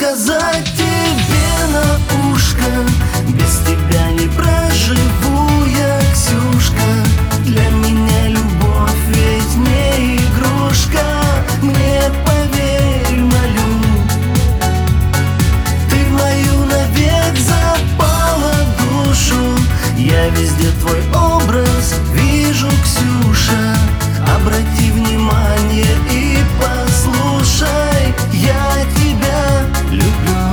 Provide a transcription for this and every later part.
сказать тебе на ушко: без тебя не проживу я, Ксюшка. Для меня любовь ведь не игрушка. Мне поверь, молю, ты в мою навек запала душу. Я везде твой образ вижу, Ксюша. Обрати внимание и послушай, я тебя люблю.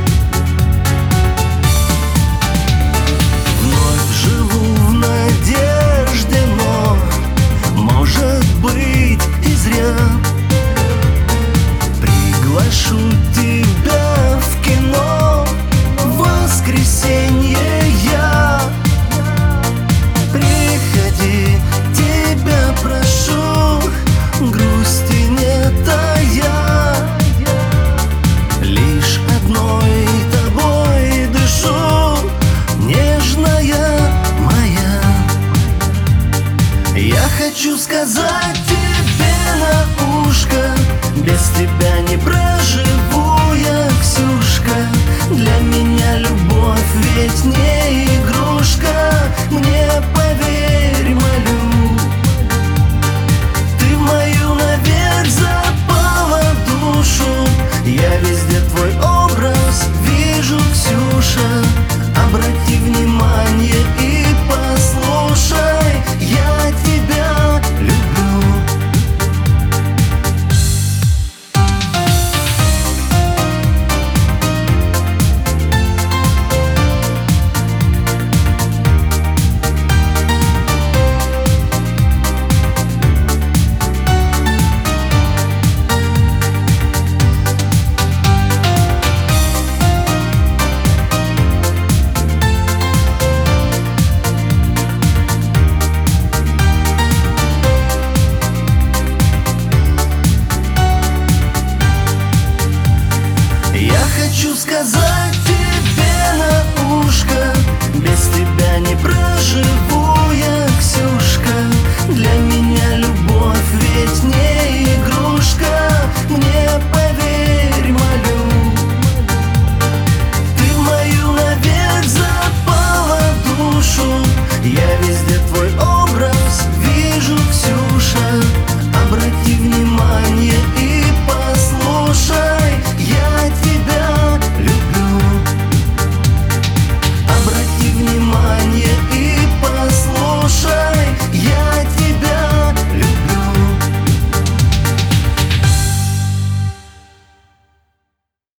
Вновь живу в надежде, но, может быть, и зря. Приглашу тебя в кино в воскресенье я. Приходи, тебя прошу, грусти не тая. Лишь одной тобой дышу, нежная моя. Я хочу сказать тебе на ушко: без тебя не проживу я, Ксюшка. Для меня любовь ведь не игра.